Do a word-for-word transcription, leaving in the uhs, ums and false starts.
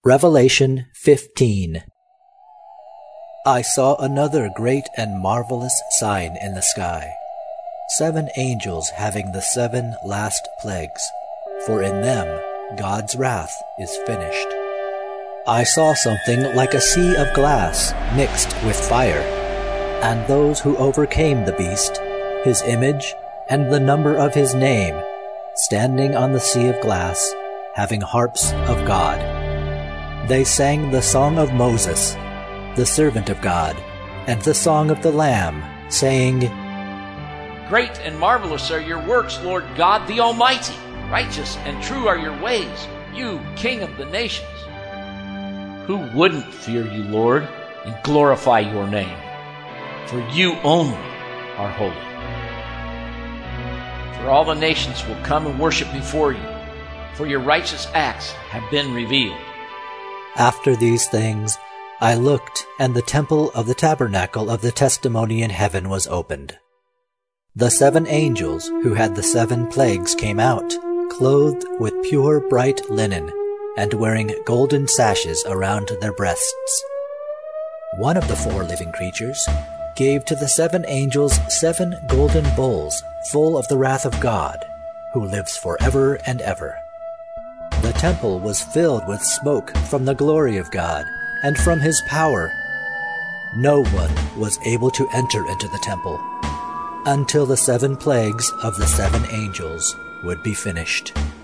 Revelation fifteen. I saw another great and marvelous sign in the sky, seven angels having the seven last plagues, for in them God's wrath is finished. I saw something like a sea of glass mixed with fire, and those who overcame the beast, his image, and the number of his name, standing on the sea of glass, having harps of God. They sang the song of Moses, the servant of God, and the song of the Lamb, saying, Great and marvelous are your works, Lord God the Almighty. Righteous and true are your ways, you King of the nations. Who wouldn't fear you, Lord, and glorify your name? For you only are holy. For all the nations will come and worship before you, for your righteous acts have been revealed. After these things I looked, and the temple of the tabernacle of the testimony in heaven was opened. The seven angels who had the seven plagues came out, clothed with pure bright linen, and wearing golden sashes around their breasts. One of the four living creatures gave to the seven angels seven golden bowls full of the wrath of God, who lives forever and ever. The temple was filled with smoke from the glory of God and from his power. No one was able to enter into the temple until the seven plagues of the seven angels would be finished.